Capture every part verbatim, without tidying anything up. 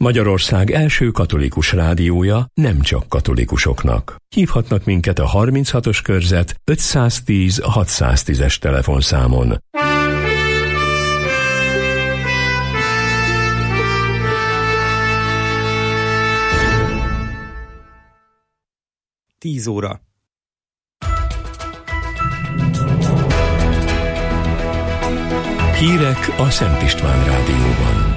Magyarország első katolikus rádiója nem csak katolikusoknak. Hívhatnak minket a harminchatos körzet ötszáztíz hatszáztízes telefonszámon. tíz óra. Hírek a Szent István rádióban.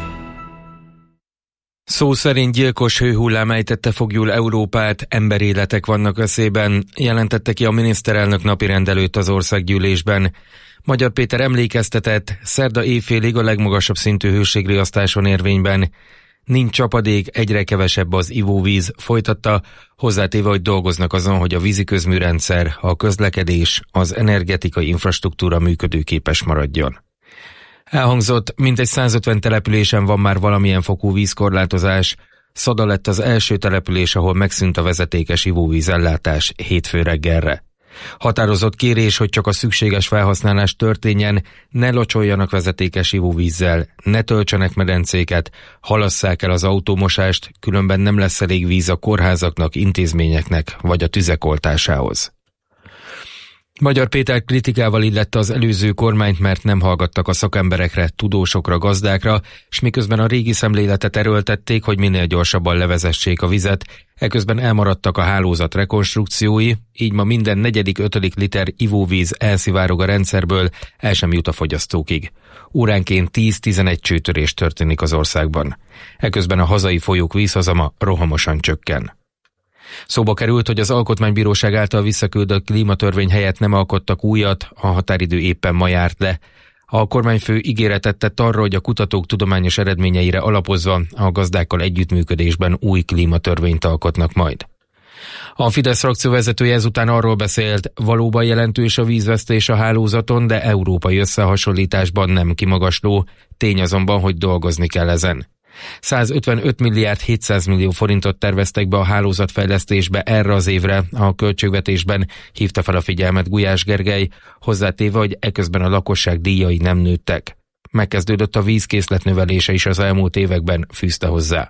Szó szerint gyilkos hőhullám ejtette foglyul Európát, emberéletek vannak veszélyben, jelentette ki a miniszterelnök napirendelőt az országgyűlésben. Magyar Péter emlékeztetett, szerda éjfélig a legmagasabb szintű hőségriasztás van érvényben. Nincs csapadék, egyre kevesebb az ivóvíz, folytatta, hozzátéve, hogy dolgoznak azon, hogy a víziközműrendszer, a közlekedés, az energetikai infrastruktúra működőképes maradjon. Elhangzott, mintegy százötven településen van már valamilyen fokú vízkorlátozás. Szada lett az első település, ahol megszűnt a vezetékes ivóvízellátás hétfő reggelre. Határozott kérés, hogy csak a szükséges felhasználás történjen, ne locsoljanak vezetékes ivóvízzel, ne töltsenek medencéket, halasszák el az autómosást, különben nem lesz elég víz a kórházaknak, intézményeknek vagy a tüzek oltásához. Magyar Péter kritikával illette az előző kormányt, mert nem hallgattak a szakemberekre, tudósokra, gazdákra, és miközben a régi szemléletet erőltették, hogy minél gyorsabban levezessék a vizet, eközben elmaradtak a hálózat rekonstrukciói, így ma minden negyedik, ötödik liter ivóvíz elszivárog a rendszerből, el sem jut a fogyasztókig. Óránként tíz-tizenegy csőtörés történik az országban. Eközben a hazai folyók vízhozama rohamosan csökken. Szóba került, hogy az Alkotmánybíróság által visszaküldött klímatörvény helyett nem alkottak újat, a határidő éppen ma járt le. A kormányfő ígéretet tett arra, hogy a kutatók tudományos eredményeire alapozva a gazdákkal együttműködésben új klímatörvényt alkotnak majd. A Fidesz frakció vezetője ezután arról beszélt, valóban jelentős a vízvesztés a hálózaton, de európai összehasonlításban nem kimagasló, tény azonban, hogy dolgozni kell ezen. százötvenöt milliárd hétszáz millió forintot terveztek be a hálózatfejlesztésbe erre az évre, a költségvetésben hívta fel a figyelmet Gulyás Gergely, hozzátéve, hogy eközben a lakosság díjai nem nőttek. Megkezdődött a vízkészlet növelése is az elmúlt években, fűzte hozzá.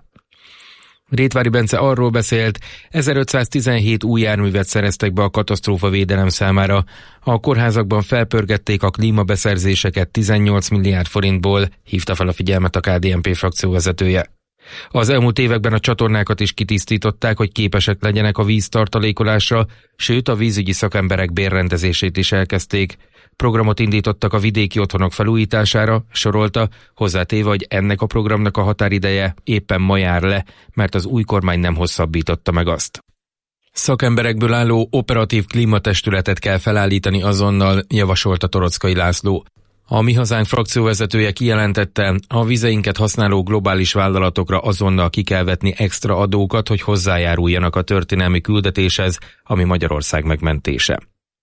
Rétvári Bence arról beszélt, ezerötszáztizenhét új járművet szereztek be a katasztrófavédelem számára. A kórházakban felpörgették a klímabeszerzéseket tizennyolc milliárd forintból, hívta fel a figyelmet a ká dé en pé frakció vezetője. Az elmúlt években a csatornákat is kitisztították, hogy képesek legyenek a víztartalékolásra, sőt a vízügyi szakemberek bérrendezését is elkezdték. Programot indítottak a vidéki otthonok felújítására, sorolta, hozzátéve, hogy ennek a programnak a határideje éppen ma jár le, mert az új kormány nem hosszabbította meg azt. Szakemberekből álló operatív klímatestületet kell felállítani azonnal, javasolta Torockai László. A Mi Hazánk frakcióvezetője kijelentette, a vizeinket használó globális vállalatokra azonnal ki kell vetni extra adókat, hogy hozzájáruljanak a történelmi küldetéshez, ami Magyarország megmentése.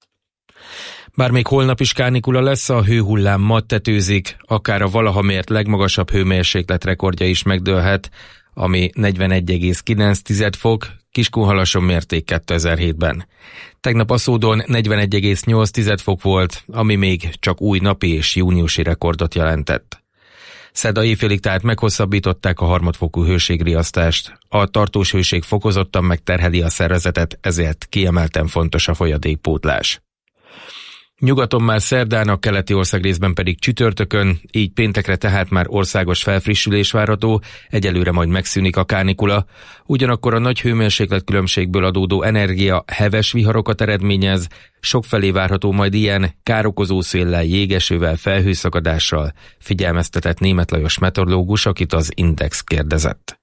Bár még holnap is kánikula lesz, a hőhullám ma tetőzik, akár a valaha mért legmagasabb hőmérséklet rekordja is megdőlhet, ami negyvenegy egész kilenc fok, Kiskunhalason mérték kétezer-hétben. Tegnap Aszódon negyvenegy egész nyolc fok volt, ami még csak új napi és júniusi rekordot jelentett. Szerda éjfélig tehát meghosszabbították a harmadfokú hőségriasztást. A tartós hőség fokozottan megterheli a szervezetet, ezért kiemelten fontos a folyadékpótlás. Nyugaton már szerdán, a keleti országrészben pedig csütörtökön, így péntekre tehát már országos felfrissülés várható, egyelőre majd megszűnik a kánikula. Ugyanakkor a nagy hőmérséklet különbségből adódó energia heves viharokat eredményez, sokfelé várható majd ilyen károkozó széllel, jégesővel, felhőszakadással, figyelmeztetett Németh Lajos meteorológus, akit az Index kérdezett.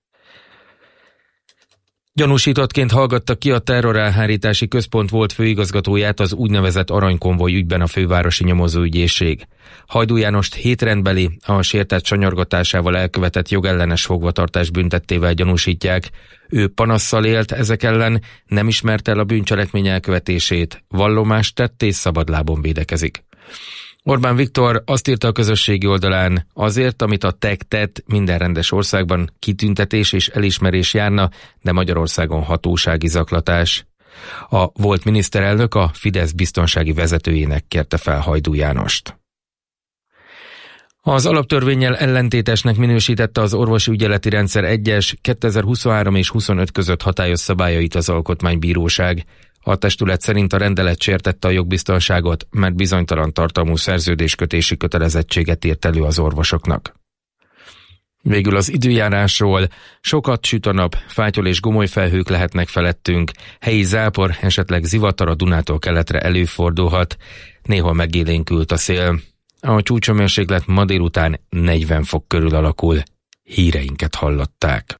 Gyanúsítottként hallgatta ki a terrorelhárítási központ volt főigazgatóját az úgynevezett aranykonvoj ügyben a fővárosi nyomozóügyészség. Hajdú Jánost hétrendbeli, a sértett sanyargatásával elkövetett jogellenes fogvatartás büntettével gyanúsítják. Ő panasszal élt ezek ellen, nem ismerte el a bűncselekmény elkövetését, vallomást tett és szabadlábon védekezik. Orbán Viktor azt írta a közösségi oldalán, azért, amit a té e ká tett, minden rendes országban kitüntetés és elismerés járna, de Magyarországon hatósági zaklatás. A volt miniszterelnök a Fidesz biztonsági vezetőjének kérte fel Hajdú Jánost. Az alaptörvénnyel ellentétesnek minősítette az orvosi ügyeleti rendszer egyes kétezer-huszonhárom és huszonöt között hatályos szabályait az Alkotmánybíróság. A testület szerint a rendelet sértette a jogbiztonságot, mert bizonytalan tartalmú szerződéskötési kötelezettséget írt elő az orvosoknak. Végül az időjárásról: sokat süt a nap, fátyol és gomoly felhők lehetnek felettünk, helyi zápor, esetleg zivatar a Dunától keletre előfordulhat, néha megélénkült a szél. A csúcshőmérséklet ma délután negyven fok körül alakul. Híreinket hallották.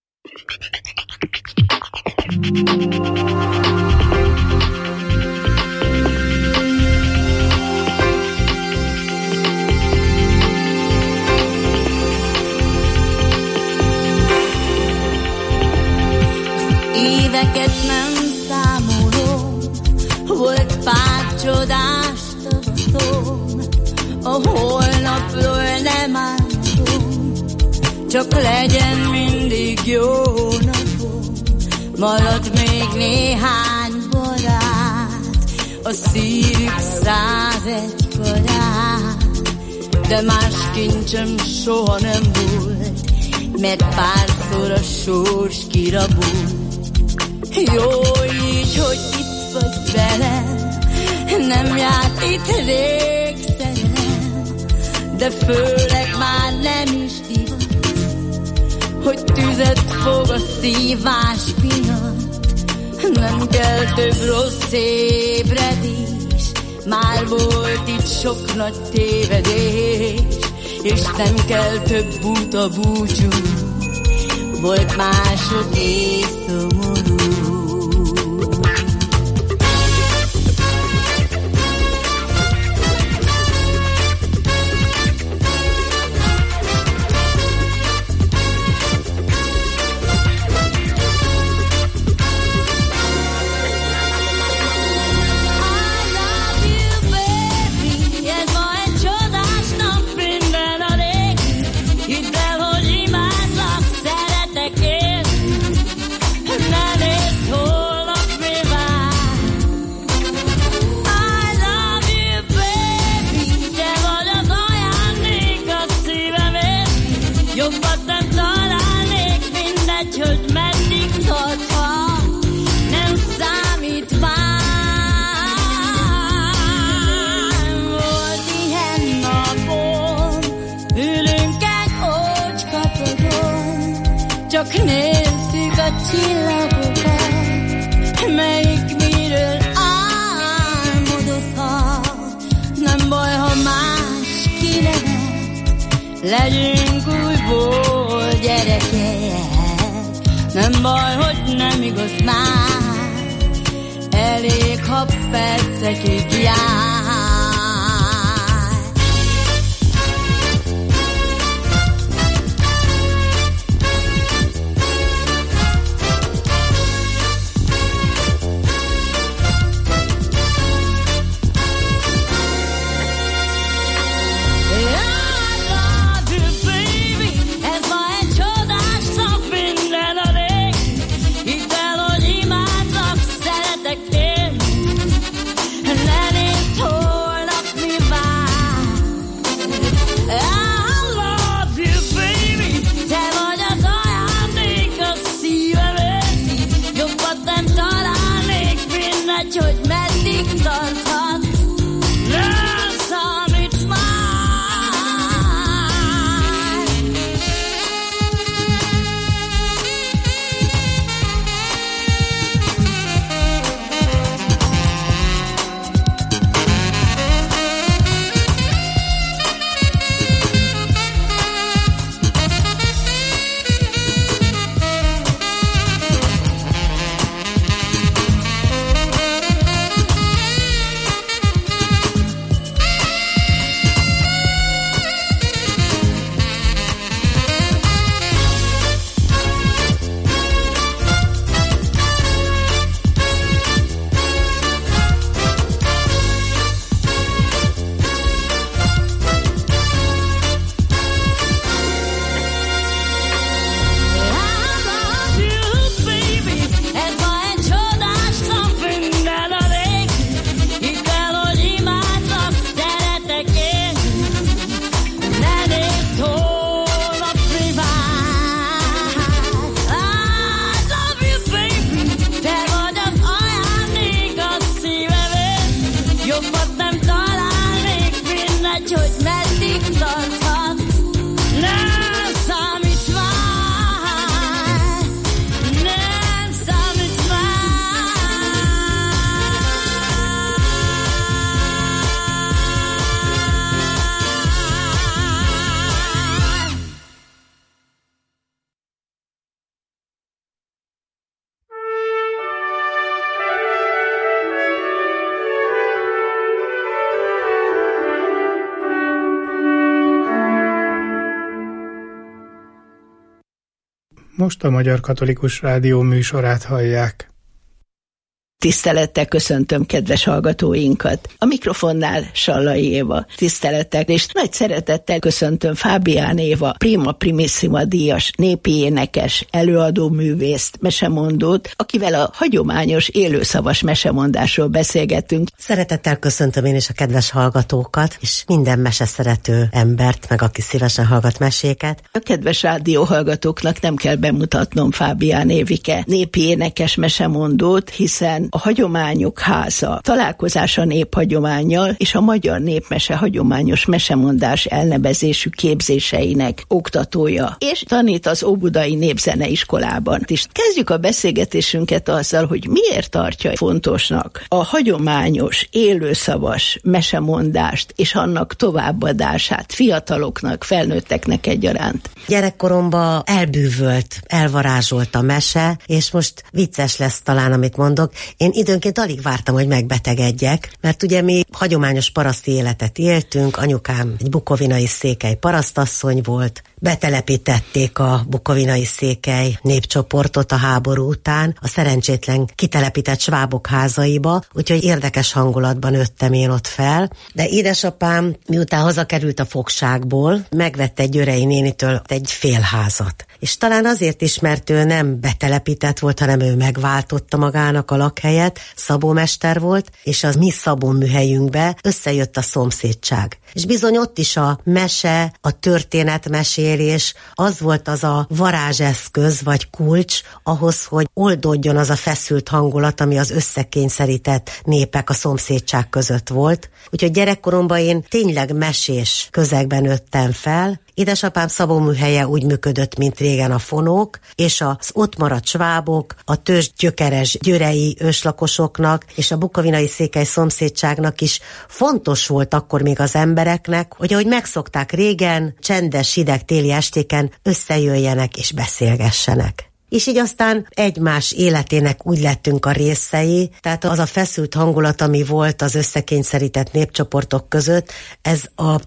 Éveket nem számolom, volt pár csodás tavaszom, a holnapról nem álmodom, csak legyen mindig jó napom. Maradt még néhány barát, a szívük százegy karát, de más kincsem soha nem volt, mert párszor a sors kirabult. Jó így, hogy itt vagy velem, nem járt itt rég szerelem, de főleg már nem is divat, hogy tüzet fog a szívás miatt. Nem kell több rossz ébredés, már volt itt sok nagy tévedés, és nem kell több buta búcsú, volt mások és szomorú. Csak nézzük a csillagokat, melyik miről álmodozhat. Nem baj, ha más kinevet, legyünk újból gyerekek. Nem baj, hogy nem igaz már, elég, ha percekig jár. Lennék Most a Magyar Katolikus Rádió műsorát hallják. Tisztelettel köszöntöm kedves hallgatóinkat. A mikrofonnál Sallai Éva. Tisztelettel és nagy szeretettel köszöntöm Fábián Éva, Prima Primissima díjas népi énekes, előadó művészt, mesemondót, akivel a hagyományos élőszavas mesemondásról beszélgetünk. Szeretettel köszöntöm én is a kedves hallgatókat, és minden meseszerető embert, meg aki szívesen hallgat meséket. A kedves rádióhallgatóknak nem kell bemutatnom Fábián Évike népi énekes mesemondót, hiszen a Hagyományok Háza találkozás a néphagyománnyal és a magyar népmese hagyományos mesemondás elnevezésű képzéseinek oktatója, és tanít az Óbudai Népzeneiskolában. És kezdjük a beszélgetésünket azzal, hogy miért tartja fontosnak a hagyományos, élőszavas mesemondást és annak továbbadását fiataloknak, felnőtteknek egyaránt. Gyerekkoromban elbűvölt, elvarázsolt a mese, és most vicces lesz talán, amit mondok. Én időnként alig vártam, hogy megbetegedjek, mert ugye mi hagyományos paraszti életet éltünk, anyukám egy bukovinai székely parasztasszony volt, betelepítették a bukovinai székely népcsoportot a háború után, a szerencsétlen kitelepített svábok házaiba, úgyhogy érdekes hangulatban nőttem én ott fel. De édesapám, miután hazakerült a fogságból, megvette egy Györei nénitől egy félházat. És talán azért is, mert ő nem betelepített volt, hanem ő megváltotta magának a lakhelyet, szabómester volt, és az mi szabóműhelyünkbe összejött a szomszédság. És bizony ott is a mese, a történetmesélés, az volt az a varázseszköz vagy kulcs ahhoz, hogy oldódjon az a feszült hangulat, ami az összekényszerített népek a szomszédság között volt. Úgyhogy gyerekkoromban én tényleg mesés közegben nőttem fel. Édesapám szabóműhelye úgy működött, mint régen a fonók, és az ott maradt svábok, a tőzsgyökeres györei őslakosoknak és a bukovinai székely szomszédságnak is fontos volt akkor még az embereknek, hogy ahogy megszokták régen, csendes, hideg téli estéken összejöjjenek és beszélgessenek. És így aztán egymás életének úgy lettünk a részei, tehát az a feszült hangulat, ami volt az összekényszerített népcsoportok között, ez a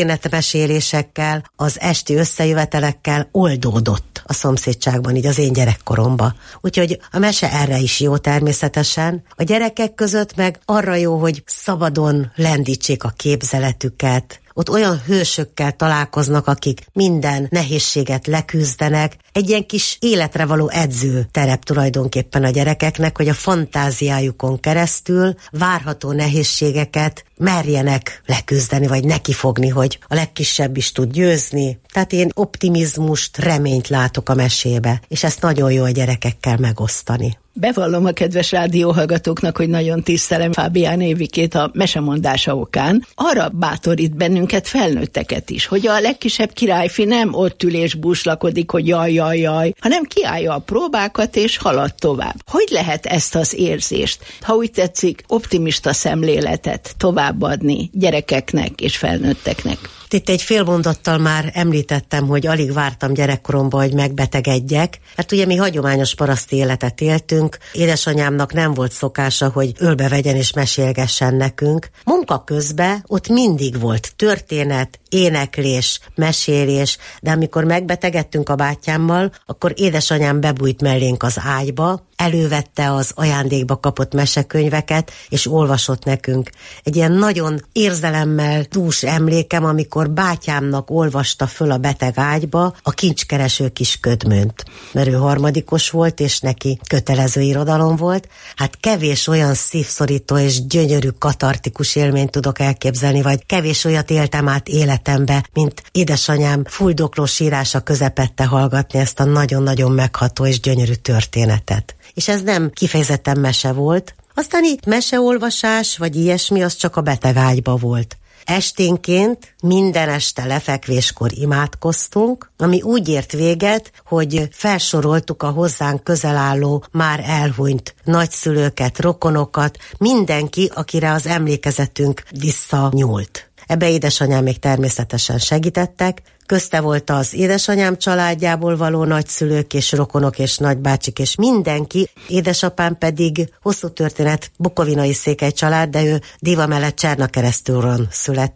történetmesélésekkel, az esti összejövetelekkel oldódott a szomszédságban, így az én gyerekkoromban. Úgyhogy a mese erre is jó természetesen. A gyerekek között meg arra jó, hogy szabadon lendítsék a képzeletüket, ott olyan hősökkel találkoznak, akik minden nehézséget leküzdenek. Egy ilyen kis életre való edző terep tulajdonképpen a gyerekeknek, hogy a fantáziájukon keresztül várható nehézségeket merjenek leküzdeni, vagy nekifogni, hogy a legkisebb is tud győzni. Tehát én optimizmust, reményt látok a mesébe, és ezt nagyon jó a gyerekekkel megosztani. Bevallom a kedves rádióhallgatóknak, hogy nagyon tisztelem Fábián Évikét a mesemondása okán. Arra bátorít bennünket, felnőtteket is, hogy a legkisebb királyfi nem ott ül és búslakodik, hogy jaj, jaj, jaj, hanem kiállja a próbákat és halad tovább. Hogy lehet ezt az érzést, ha úgy tetszik, optimista szemléletet továbbadni gyerekeknek és felnőtteknek? Itt egy fél mondattal már említettem, hogy alig vártam gyerekkoromban, hogy megbetegedjek, mert ugye mi hagyományos paraszti életet éltünk, édesanyámnak nem volt szokása, hogy ölbe vegyen és mesélgessen nekünk. Munka közben ott mindig volt történet, éneklés, mesélés, de amikor megbetegedtünk a bátyámmal, akkor édesanyám bebújt mellénk az ágyba, elővette az ajándékba kapott mesekönyveket, és olvasott nekünk. Egy ilyen nagyon érzelemmel dús emlékem, amikor bátyámnak olvasta föl a beteg ágyba a Kincskereső kis ködmönt. Mert ő harmadikos volt, és neki kötelező irodalom volt. Hát kevés olyan szívszorító és gyönyörű katartikus élményt tudok elképzelni, vagy kevés olyat éltem át életembe, mint édesanyám fuldoklós írása közepette hallgatni ezt a nagyon-nagyon megható és gyönyörű történetet. És ez nem kifejezetten mese volt. Aztán itt meseolvasás, vagy ilyesmi, az csak a beteg ágyba volt. Esténként minden este lefekvéskor imádkoztunk, ami úgy ért véget, hogy felsoroltuk a hozzánk közel álló, már elhunyt nagyszülőket, rokonokat, mindenki, akire az emlékezetünk visszanyúlt. Ebbe édesanyám még természetesen segítettek, közte volt az édesanyám családjából való nagyszülők és rokonok és nagybácsik és mindenki, édesapám pedig hosszú történet bukovinai székely család, de ő Diva mellett Csernakeresztúron született,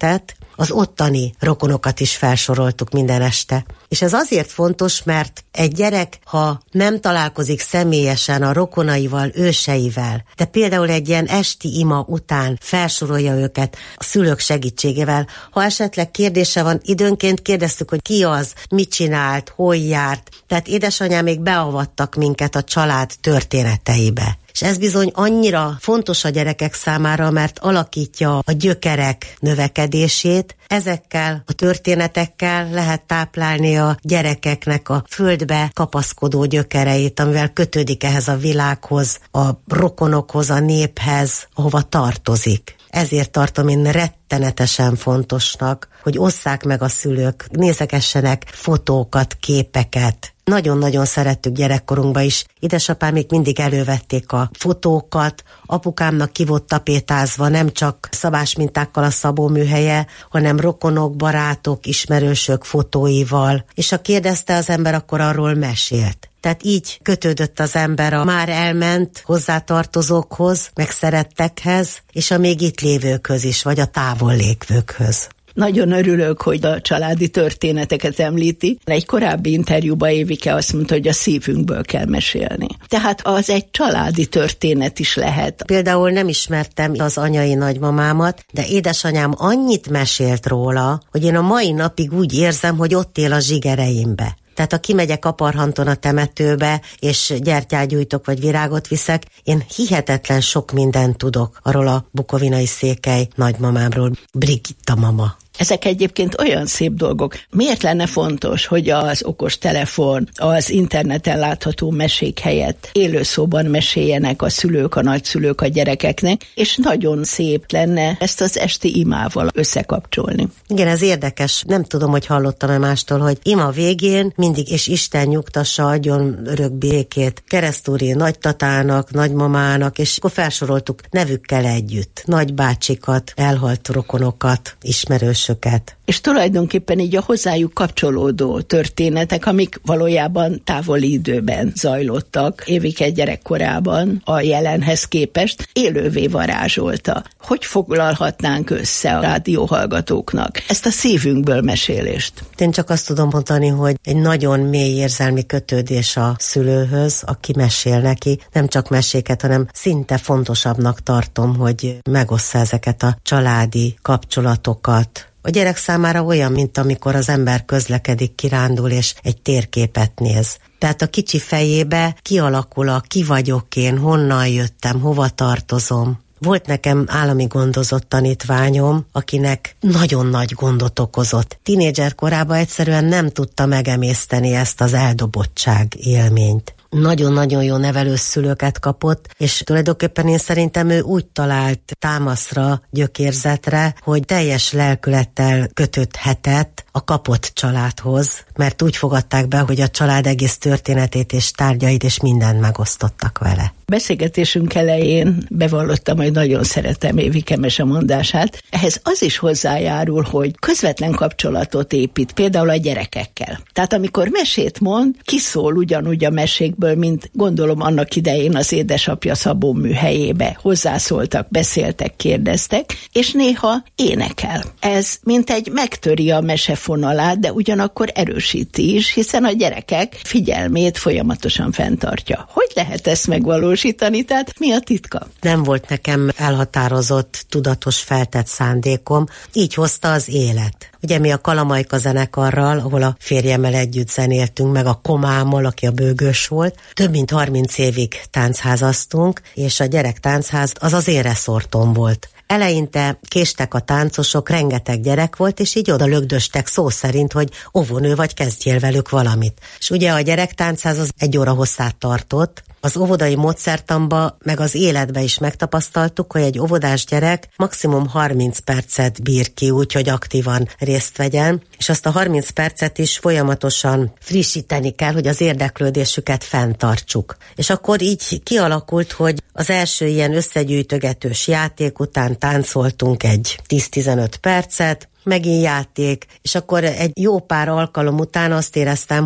az ottani rokonokat is felsoroltuk minden este. És ez azért fontos, mert egy gyerek, ha nem találkozik személyesen a rokonaival, őseivel, de például egy ilyen esti ima után felsorolja őket a szülők segítségével, ha esetleg kérdése van, időnként kérdeztük, hogy ki az, mit csinált, hol járt, tehát édesanyám még beavattak minket a család történeteibe. És ez bizony annyira fontos a gyerekek számára, mert alakítja a gyökerek növekedését. Ezekkel a történetekkel lehet táplálni a gyerekeknek a földbe kapaszkodó gyökereit, amivel kötődik ehhez a világhoz, a rokonokhoz, a néphez, ahova tartozik. Ezért tartom én rettenetesen fontosnak, hogy osszák meg a szülők, nézegessenek fotókat, képeket. Nagyon-nagyon szerettük gyerekkorunkban is. Édesapám még mindig elővették a fotókat, apukámnak ki volt tapétázva nem csak szabásmintákkal a Szabó műhelye, hanem rokonok, barátok, ismerősök fotóival, és ha kérdezte az ember, akkor arról mesélt. Tehát így kötődött az ember a már elment hozzátartozókhoz, meg szerettekhez, és a még itt lévőkhöz is, vagy a távol lévőkhöz. Nagyon örülök, hogy a családi történeteket említi. Egy korábbi interjúban Évike azt mondta, hogy a szívünkből kell mesélni. Tehát az egy családi történet is lehet. Például nem ismertem az anyai nagymamámat, de édesanyám annyit mesélt róla, hogy én a mai napig úgy érzem, hogy ott él a zsigereimbe. Tehát ha kimegyek Aparhanton a temetőbe, és gyertyát gyújtok, vagy virágot viszek, én hihetetlen sok mindent tudok arról a bukovinai székely nagymamámról, Brigitta mama. Ezek egyébként olyan szép dolgok. Miért lenne fontos, hogy az okostelefon, az interneten látható mesék helyett élőszóban meséljenek a szülők, a nagyszülők a gyerekeknek, és nagyon szép lenne ezt az esti imával összekapcsolni. Igen, ez érdekes. Nem tudom, hogy hallottam-e mástól, hogy ima végén mindig, és Isten nyugtassa, adjon örök békét keresztúri nagytatának, nagymamának, és akkor felsoroltuk nevükkel együtt. Nagybácsikat, elhalt rokonokat, ismerősöket. És tulajdonképpen így a hozzájuk kapcsolódó történetek, amik valójában távoli időben zajlottak, Évike gyerekkorában a jelenhez képest élővé varázsolta. Hogy foglalhatnánk össze a rádióhallgatóknak ezt a szívünkből mesélést? Én csak azt tudom mondani, hogy egy nagyon mély érzelmi kötődés a szülőhöz, aki mesél neki, nem csak meséket, hanem szinte fontosabbnak tartom, hogy megossza ezeket a családi kapcsolatokat. A gyerek számára olyan, mint amikor az ember közlekedik, kirándul és egy térképet néz. Tehát a kicsi fejébe kialakul a ki vagyok én, honnan jöttem, hova tartozom. Volt nekem állami gondozott tanítványom, akinek nagyon nagy gondot okozott. Tínédzser korában egyszerűen nem tudta megemészteni ezt az eldobottság élményt. Nagyon-nagyon jó nevelőszülőket kapott, és tulajdonképpen én szerintem ő úgy talált támaszra, gyökérzetre, hogy teljes lelkülettel kötődhetett a kapott családhoz, mert úgy fogadták be, hogy a család egész történetét és tárgyait és mindent megosztottak vele. Beszélgetésünk elején bevallottam, hogy nagyon szeretem Évike mesemondását. Ehhez az is hozzájárul, hogy közvetlen kapcsolatot épít, például a gyerekekkel. Tehát amikor mesét mond, kiszól ugyanúgy a mesékből, mint gondolom annak idején az édesapja Szabó műhelyébe. Hozzászóltak, beszéltek, kérdeztek, és néha énekel. Ez mint egy megtöri a mesefonalát, de ugyanakkor erősíti is, hiszen a gyerekek figyelmét folyamatosan fenntartja. Hogy lehet ezt megvalósítani? Tehát mi a titka? Nem volt nekem elhatározott, tudatos feltett szándékom, így hozta az élet. Ugye mi a Kalamajka zenekarral, ahol a férjemmel együtt zenéltünk, meg a Komámmal, aki a bőgős volt, több mint harminc évig táncházaztunk, és a gyerek táncházd az az én reszortom volt. Eleinte késtek a táncosok, rengeteg gyerek volt, és így oda lögdöstek szó szerint, hogy óvónő vagy, kezdjél velük valamit. És ugye a gyerektáncházz az egy óra hosszát tartott. Az óvodai módszertanba, meg az életbe is megtapasztaltuk, hogy egy óvodás gyerek maximum harminc percet bír ki, úgyhogy aktívan részt vegyen, és azt a harminc percet is folyamatosan frissíteni kell, hogy az érdeklődésüket fenntartsuk. És akkor így kialakult, hogy az első ilyen összegyűjtögetős játék után táncoltunk egy tíz-tizenöt percet, megint játék, és akkor egy jó pár alkalom után azt éreztem, hogy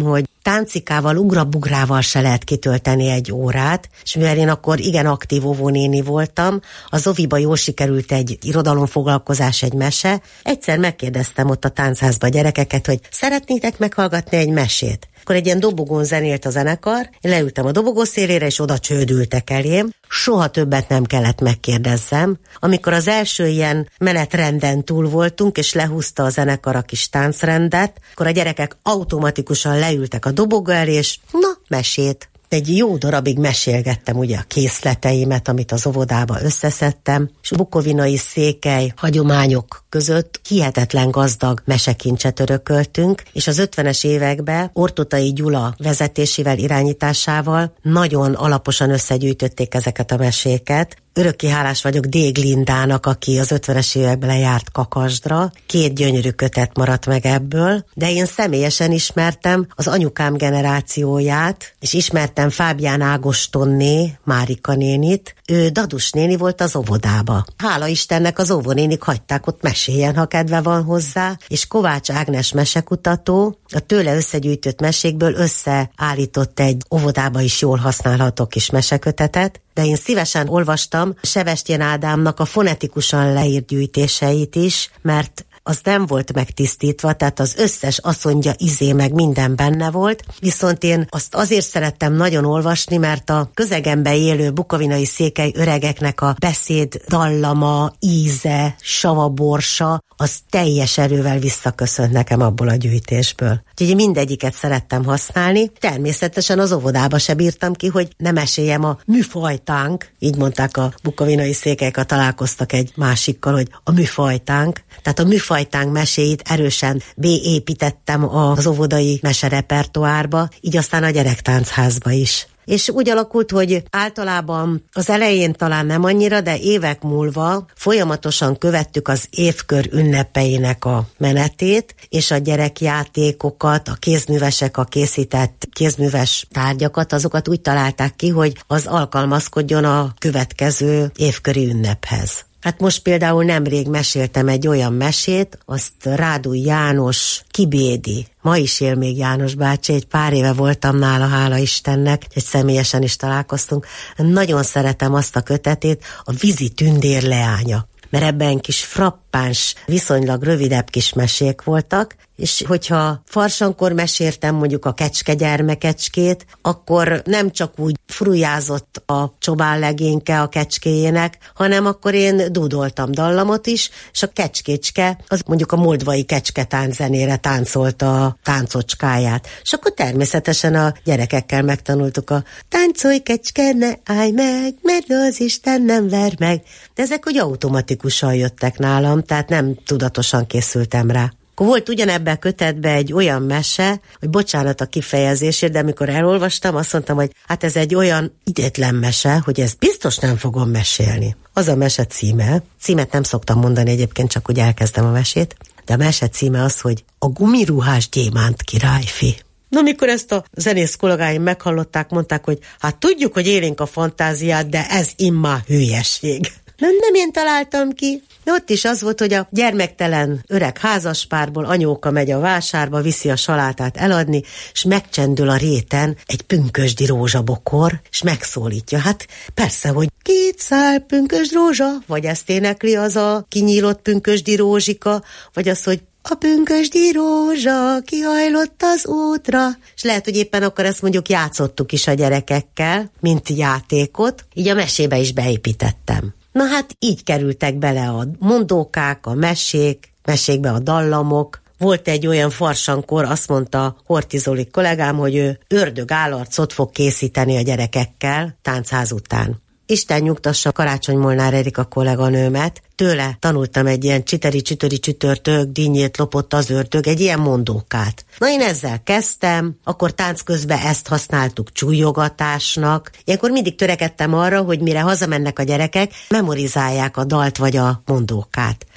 táncikával, ugrabugrával se lehet kitölteni egy órát, és mivel én akkor igen aktív óvónéni voltam, az oviba jól sikerült egy irodalomfoglalkozás, egy mese. Egyszer megkérdeztem ott a táncházba a gyerekeket, hogy szeretnétek meghallgatni egy mesét? Akkor egy ilyen dobogón zenélt a zenekar, én leültem a dobogó szélére, és oda csődültek elém. Soha többet nem kellett megkérdezzem. Amikor az első ilyen menetrenden túl voltunk, és lehúzta a zenekar a kis táncrendet, akkor a gyerekek automatikusan leültek a dobogó elé, és na, mesét. Egy jó darabig mesélgettem ugye a készleteimet, amit az óvodába összeszedtem, és bukovinai székely hagyományok között hihetetlen gazdag mesekincset örököltünk, és az ötvenes években Ortutay Gyula vezetésével, irányításával nagyon alaposan összegyűjtötték ezeket a meséket. Örökké hálás vagyok Dég Lindának, aki az ötvenes években lejárt Kakasdra. Két gyönyörű kötet maradt meg ebből, de én személyesen ismertem az anyukám generációját, és ismertem Fábián Ágostonné, Márika nénit. Ő Dadus néni volt az óvodába. Hála Istennek az óvónénik hagyták ott meséljen, ha kedve van hozzá, és Kovács Ágnes mesekutató a tőle összegyűjtött mesékből összeállított egy óvodába is jól használható kis mesekötetet, de én szívesen olvastam Sebestyén Ádámnak a fonetikusan leírt gyűjtéseit is, mert az nem volt megtisztítva, tehát az összes asszonyja izé meg minden benne volt, viszont én azt azért szerettem nagyon olvasni, mert a közegemben élő bukovinai székely öregeknek a beszéd, dallama, íze, savaborsa, az teljes erővel visszaköszönt nekem abból a gyűjtésből. Úgyhogy mindegyiket szerettem használni. Természetesen az óvodába se bírtam ki, hogy ne meséljem a műfajtánk, így mondták a bukovinai székelyek, ha találkoztak egy másikkal, hogy a műfajtánk. Tehát a műfajtánk meséit erősen beépítettem az óvodai meserepertoárba, így aztán a gyerektáncházba is. És úgy alakult, hogy általában az elején talán nem annyira, de évek múlva folyamatosan követtük az évkör ünnepeinek a menetét, és a gyerekjátékokat, a kézművesek a készített kézműves tárgyakat, azokat úgy találták ki, hogy az alkalmazkodjon a következő évköri ünnephez. Hát most például nemrég meséltem egy olyan mesét, azt Rádúj János kibédi. Ma is él még János bácsi, egy pár éve voltam nála, hála Istennek, egy személyesen is találkoztunk. Nagyon szeretem azt a kötetét, a Vízi tündér leánya. Mert ebben kis frappáns, viszonylag rövidebb kis mesék voltak, és hogyha farsankor meséltem mondjuk a Kecske gyermekecskét, akkor nem csak úgy frujázott a csobánlegényke a kecskéjének, hanem akkor én dúdoltam dallamot is, és a kecskécske, az mondjuk a moldvai kecsketánc zenére táncolta a táncocskáját. És akkor természetesen a gyerekekkel megtanultuk a táncolj kecske, ne állj meg, mert az Isten nem ver meg. De ezek úgy automatikusan jöttek nálam, tehát nem tudatosan készültem rá. Akkor volt ugyanebben a kötetben egy olyan mese, hogy bocsánat a kifejezésért, de amikor elolvastam, azt mondtam, hogy hát ez egy olyan idétlen mese, hogy ezt biztos nem fogom mesélni. Az a mese címe, címet nem szoktam mondani egyébként, csak úgy elkezdem a mesét, de a mese címe az, hogy a gumiruhás gyémánt királyfi. Na, amikor ezt a zenész kollégáim meghallották, mondták, hogy hát tudjuk, hogy élénk a fantáziát, de ez immár hülyeség. Nem, nem én találtam ki. De ott is az volt, hogy a gyermektelen öreg házaspárból anyóka megy a vásárba, viszi a salátát eladni, és megcsendül a réten egy pünkösdi rózsabokor, és megszólítja. Hát persze, hogy két szál pünkösd rózsa, vagy ezt énekli az a kinyílott pünkösdi rózsika, vagy az, hogy a pünkösdi rózsa kihajlott az útra, és lehet, hogy éppen akkor ezt mondjuk játszottuk is a gyerekekkel, mint játékot, így a mesébe is beépítettem. Na hát így kerültek bele a mondókák, a mesék, mesékbe a dallamok. Volt egy olyan farsankor, azt mondta Horthy Zoli kollégám, hogy ő ördög állarcot fog készíteni a gyerekekkel táncház után. Isten nyugtassa Karácsony Molnár Erika kolléganőmet, tőle tanultam egy ilyen csiteri csütöri csütörtök, dinnyét lopott az ördög, egy ilyen mondókát. Na én ezzel kezdtem, akkor tánc közben ezt használtuk csúlyogatásnak. Ilyenkor mindig törekedtem arra, hogy mire hazamennek a gyerekek, memorizálják a dalt vagy a mondókát.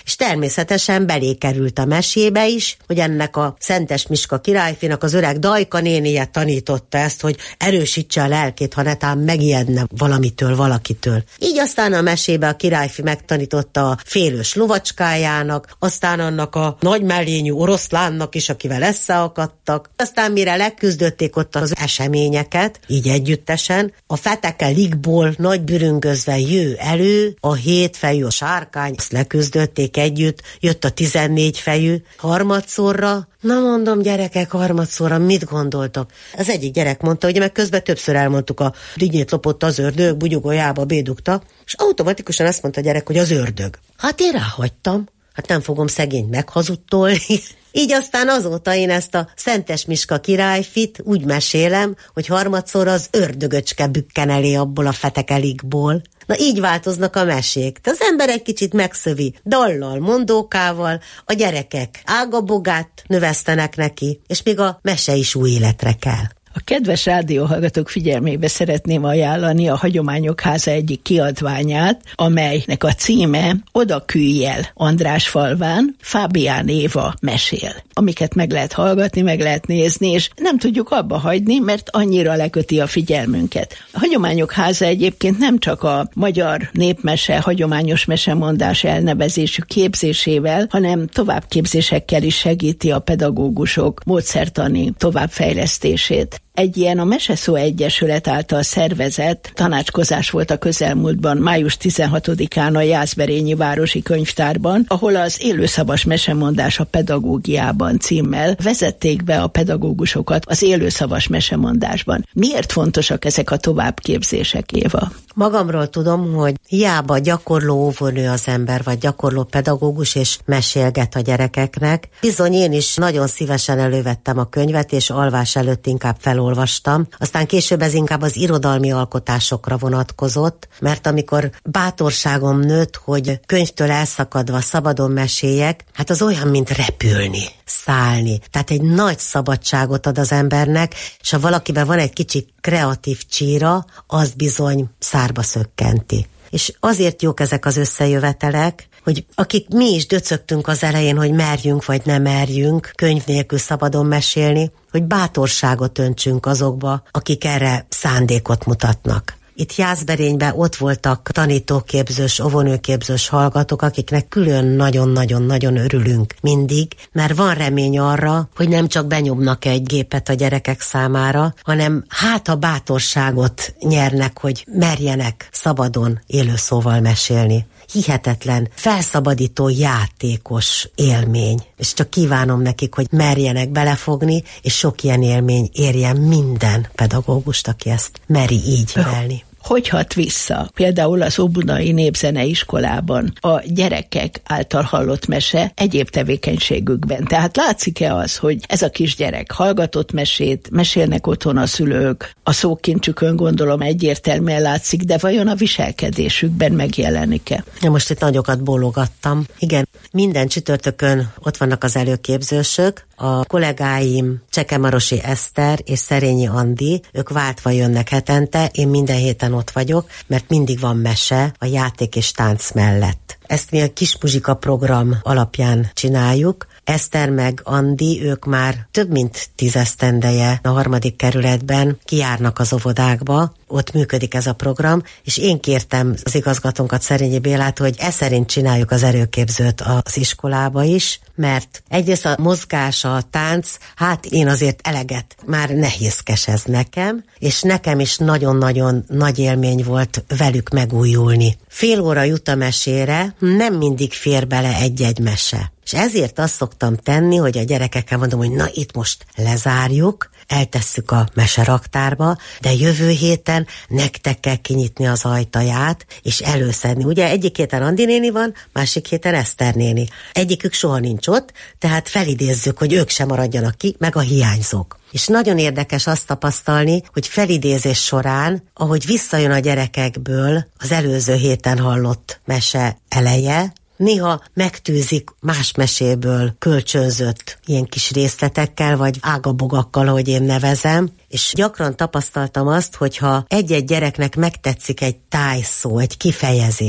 és természetesen belé került a mesébe is, hogy ennek a Szentes Miska királyfinak az öreg Dajka nénie tanította ezt, hogy erősítse a lelkét, ha netán megijedne valamitől, valakitől. Így aztán a mesébe a királyfi megtanította a félős lovacskájának, aztán annak a nagymellényű oroszlánnak is, akivel összeakadtak, aztán mire leküzdötték ott az eseményeket, így együttesen, a feteke likból nagy bürüngözve jő elő, a hétfejű a sárkány, azt leküzdötték együtt, jött a tizennégy fejű, harmadszorra, na mondom, gyerekek, harmadszorra mit gondoltok? Az egyik gyerek mondta, ugye meg közben többször elmondtuk, a dinnyét lopott az ördög, bugyogójába bédugta, és automatikusan azt mondta a gyerek, hogy az ördög. Hát én ráhagytam, hát nem fogom szegényt meghazudtolni. Így aztán azóta én ezt a Szentes Miska királyfit úgy mesélem, hogy harmadszor az ördögöcske bükken elé abból a fetekelikból. Na így változnak a mesék. Az ember egy kicsit megszövi dallal, mondókával, a gyerekek ágabogát növesztenek neki, és még a mese is új életre kell. A kedves rádióhallgatók figyelmébe szeretném ajánlani a Hagyományok Háza egyik kiadványát, amelynek a címe Oda külj el Andrásfalván, Fábián Éva mesél. Amiket meg lehet hallgatni, meg lehet nézni, és nem tudjuk abba hagyni, mert annyira leköti a figyelmünket. A Hagyományok Háza egyébként nem csak a magyar népmese, hagyományos mesemondás elnevezésű képzésével, hanem továbbképzésekkel is segíti a pedagógusok módszertani továbbfejlesztését. Egy ilyen a Meseszó Egyesület által szervezett tanácskozás volt a közelmúltban, május tizenhatodikán a Jászberényi Városi Könyvtárban, ahol az Élőszavas mesemondás a pedagógiában címmel vezették be a pedagógusokat az élőszavas mesemondásban. Miért fontosak ezek a továbbképzések, Éva? Magamról tudom, hogy hiába gyakorló óvónő az ember, vagy gyakorló pedagógus, és mesélget a gyerekeknek. Bizony én is nagyon szívesen elővettem a könyvet, és alvás előtt inkább felolvastam. Aztán később ez inkább az irodalmi alkotásokra vonatkozott, mert amikor bátorságom nőtt, hogy könyvtől elszakadva szabadon meséljek, hát az olyan, mint repülni, szállni. Tehát egy nagy szabadságot ad az embernek, és ha valakiben van egy kicsi kreatív csíra, az bizony szárba szökkenti. És azért jók ezek az összejövetelek, hogy akik mi is döcögtünk az elején, hogy merjünk vagy nem merjünk könyv nélkül szabadon mesélni, hogy bátorságot öntsünk azokba, akik erre szándékot mutatnak. Itt Jászberényben ott voltak tanítóképzős, óvónőképzős hallgatók, akiknek külön nagyon-nagyon-nagyon örülünk mindig, mert van remény arra, hogy nem csak benyomnak egy gépet a gyerekek számára, hanem hát a bátorságot nyernek, hogy merjenek szabadon élőszóval mesélni. Hihetetlen, felszabadító, játékos élmény. És csak kívánom nekik, hogy merjenek belefogni, és sok ilyen élmény érjen minden pedagógust, aki ezt meri így velni. Hogy hat vissza például az Óbudai Népzeneiskolában a gyerekek által hallott mese egyéb tevékenységükben? Tehát látszik-e az, hogy ez a kisgyerek hallgatott mesét, mesélnek otthon a szülők, a szókincsükön gondolom egyértelműen látszik, de vajon a viselkedésükben megjelenik-e? Ja, most itt nagyokat bólogattam. Igen, minden csütörtökön ott vannak az előképzősök, a kollégáim Csekemarosi Eszter és Szerényi Andi, ők váltva jönnek hetente, én minden héten ott vagyok, mert mindig van mese a játék és tánc mellett. Ezt mi a Kismuzsika program alapján csináljuk. Eszter meg Andi, ők már több mint tíz esztendeje a harmadik kerületben kijárnak az óvodákba, ott működik ez a program, és én kértem az igazgatónkat, Szerényi Bélát, hogy e szerint csináljuk az erőképzőt az iskolába is, mert egyrészt a mozgás, a tánc, hát én azért eleget, már nehézkes ez nekem, és nekem is nagyon-nagyon nagy élmény volt velük megújulni. Fél óra jut a mesére, nem mindig fér bele egy-egy mese. És ezért azt szoktam tenni, hogy a gyerekekkel mondom, hogy na itt most lezárjuk, eltesszük a meseraktárba, de jövő héten nektek kell kinyitni az ajtaját, és előszedni. Ugye egyik héten Andi néni van, másik héten Eszter néni. Egyikük soha nincs ott, tehát felidézzük, hogy ők sem maradjanak ki, meg a hiányzók. És nagyon érdekes azt tapasztalni, hogy felidézés során, ahogy visszajön a gyerekekből az előző héten hallott mese eleje, néha megtűzik más meséből kölcsönzött ilyen kis részletekkel, vagy ágabogakkal, ahogy én nevezem, és gyakran tapasztaltam azt, hogyha egy-egy gyereknek megtetszik egy tájszó, egy kifejezés,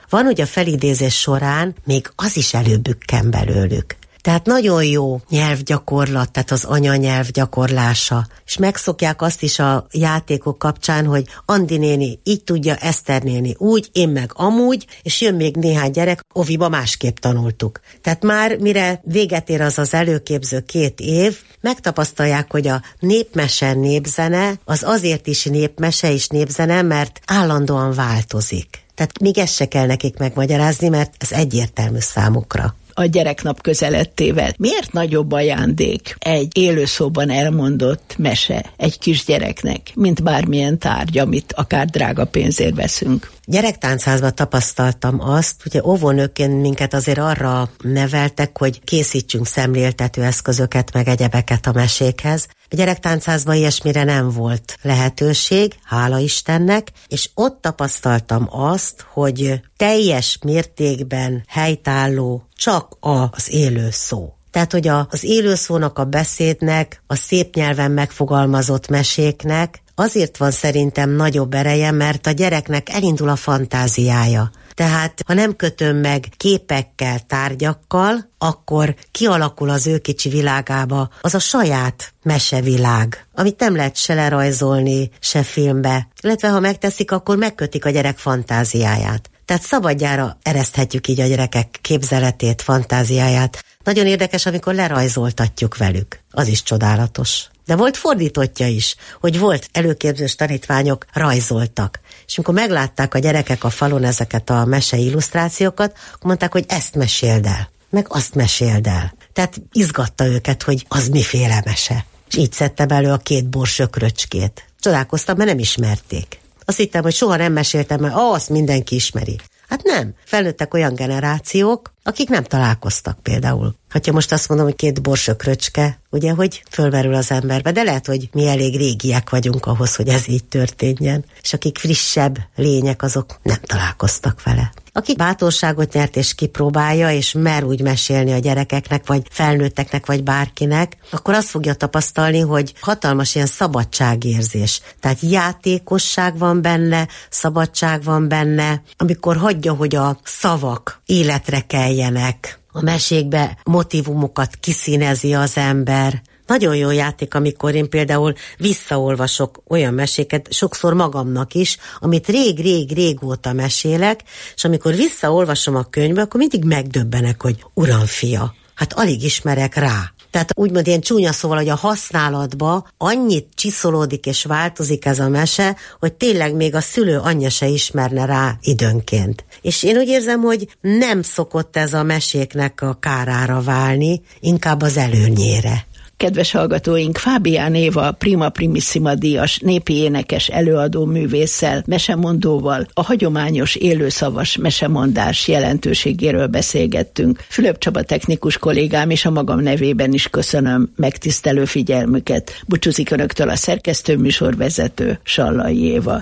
van, hogy a felidézés során még az is előbükken belőlük. Tehát nagyon jó nyelvgyakorlat, tehát az anyanyelv gyakorlása. És megszokják azt is a játékok kapcsán, hogy Andi néni így tudja, Eszter néni úgy, én meg amúgy, és jön még néhány gyerek, oviba másképp tanultuk. Tehát már mire véget ér az az előképző két év, megtapasztalják, hogy a népmese, népzene, az azért is népmese és népzene, mert állandóan változik. Tehát még ezt se kell nekik megmagyarázni, mert ez egyértelmű számukra. A gyereknap közelettével. Miért nagyobb ajándék egy élőszóban elmondott mese egy kisgyereknek, mint bármilyen tárgy, amit akár drága pénzért veszünk? Gyerektáncházban tapasztaltam azt, ugye óvónőként minket azért arra neveltek, hogy készítsünk szemléltető eszközöket, meg egyebeket a mesékhez. A gyerektáncházban ilyesmire nem volt lehetőség, hála Istennek, és ott tapasztaltam azt, hogy teljes mértékben helytálló csak az élő szó. Tehát, hogy az élő szónak, a beszédnek, a szép nyelven megfogalmazott meséknek azért van szerintem nagyobb ereje, mert a gyereknek elindul a fantáziája. Tehát, ha nem kötöm meg képekkel, tárgyakkal, akkor kialakul az ő kicsi világába az a saját mesevilág, amit nem lehet se lerajzolni, se filmbe. Illetve, ha megteszik, akkor megkötik a gyerek fantáziáját. Tehát szabadjára ereszthetjük így a gyerekek képzeletét, fantáziáját. Nagyon érdekes, amikor lerajzoltatjuk velük. Az is csodálatos. De volt fordítottja is, hogy volt előképzős tanítványok, rajzoltak. És amikor meglátták a gyerekek a falon ezeket a mese illusztrációkat, akkor mondták, hogy ezt meséld el, meg azt meséld el. Tehát izgatta őket, hogy az miféle mese. És így szedtem elő a két borsökröcskét. Csodálkoztam, mert nem ismerték. Azt hittem, hogy soha nem meséltem, mert ó, azt mindenki ismeri. Hát nem. Felnőttek olyan generációk, akik nem találkoztak például. Ha most azt mondom, hogy két borsökröcske, ugye, hogy fölmerül az emberbe, de lehet, hogy mi elég régiek vagyunk ahhoz, hogy ez így történjen. És akik frissebb lények, azok nem találkoztak vele. Aki bátorságot nyert és kipróbálja, és mer úgy mesélni a gyerekeknek, vagy felnőtteknek, vagy bárkinek, akkor azt fogja tapasztalni, hogy hatalmas ilyen szabadságérzés. Tehát játékosság van benne, szabadság van benne, amikor hagyja, hogy a szavak életre keljenek. A mesékbe motivumokat kiszínezi az ember. Nagyon jó játék, amikor én például visszaolvasok olyan meséket, sokszor magamnak is, amit rég-rég-régóta mesélek, és amikor visszaolvasom a könyvbe, akkor mindig megdöbbenek, hogy uram fia, hát alig ismerek rá. Tehát úgymond ilyen csúnya szóval, hogy a használatba annyit csiszolódik és változik ez a mese, hogy tényleg még a szülő anyja se ismerne rá időnként. És én úgy érzem, hogy nem szokott ez a meséknek a kárára válni, inkább az előnyére. Kedves hallgatóink, Fábián Éva, Prima Primissima díjas népi énekes előadó művésszel, mesemondóval a hagyományos élőszavas mesemondás jelentőségéről beszélgettünk. Fülöp Csaba technikus kollégám és a magam nevében is köszönöm megtisztelő figyelmüket. Búcsúzik önöktől a szerkesztő műsorvezető, Sallai Éva.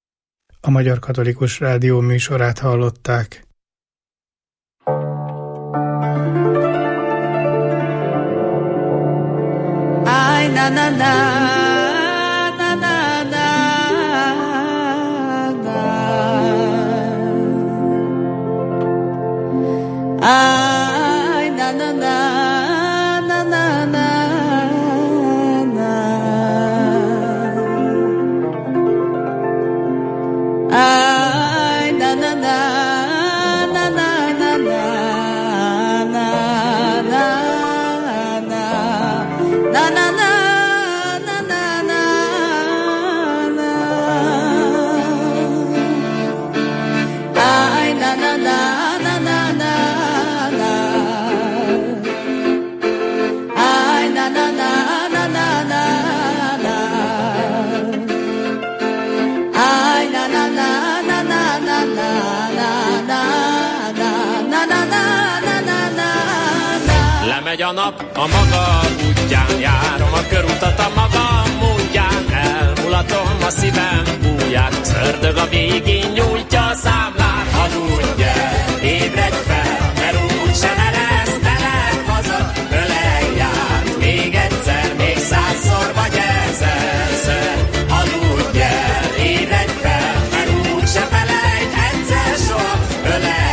A Magyar Katolikus Rádió műsorát hallották. Ay, na na na, na na na, na. Ay, na na na, na na na, na. Ay, na na na, na na na, na na na. Na na na na na na na. Ay na na na na na na na. Ay na na na na na na na. Ay na na na na na na na na na na na na. Lemegy a nap a maga útján, járom a körutat a magam módján, elmulatom a szívem búját, szördög a végén nyújtja a számlát. Aludj el, ébredj fel, mert úgysem eresztelek haza, ölelj át, még egyszer, még százszor vagy ezerszer. Aludj el, ébredj fel, mert úgysem felejt egyszer soha, ölelj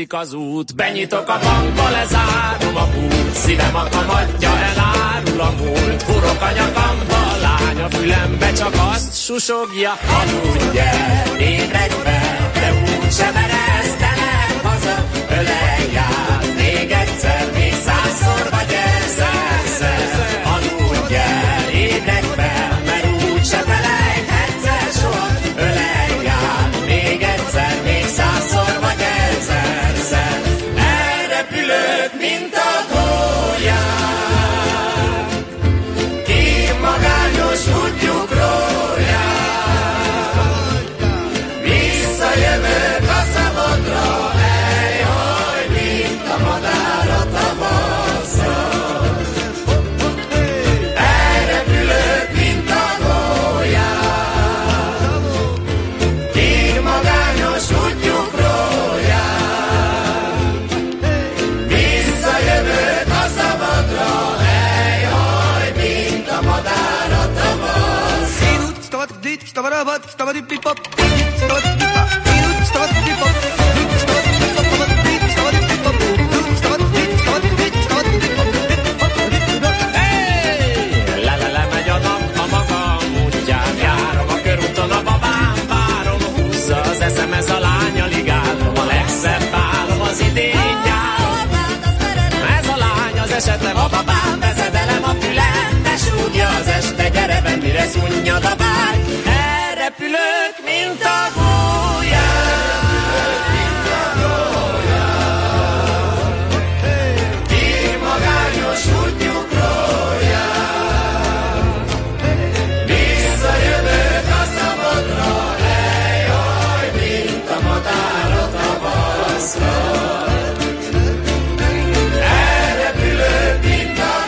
veszik az út. Benyitok a bankba, lezárom a pult, szívem akamatja, elárul a múlt. Furok a nyakamba, a lány a fülembe, csak azt susogja, aludj el, ébredj fel, de úgyse meresztenek haza. Ölelj át, még egyszer, még százszor vagy ezerszer. Aludj el, ébredj fel, mert úgyse felejthetsz el soha. Ölelj át, még egyszer, még százszor vagy ezerszer. Elrepülök, mint a gólyák, ki magányos útjuk róják. Visszajövök a szabadra, ejjaj, mint a madár a tavaszra. Elrepülök, mint a gólyák, ki magányos útjuk róják. Visszajövök a szabadra, ejjaj, mint a madár a tavaszra. Lelele megy a nap a maga útján, járom a körúton, a babám várom, húzza az eszem, ez a lány, alig állom, a legszebb álom az idén nyáron. Ez a lány az esetem, a babám vezedelem, a fülem, ne súgja az este, gyere be, mire szunnyad a vágy. Elrepülök, mint a gólyák, ki magányos útjuk róják. Visszajövök a szabadra, ejjaj, mint a madár a tavaszra. Elrepülök, mint a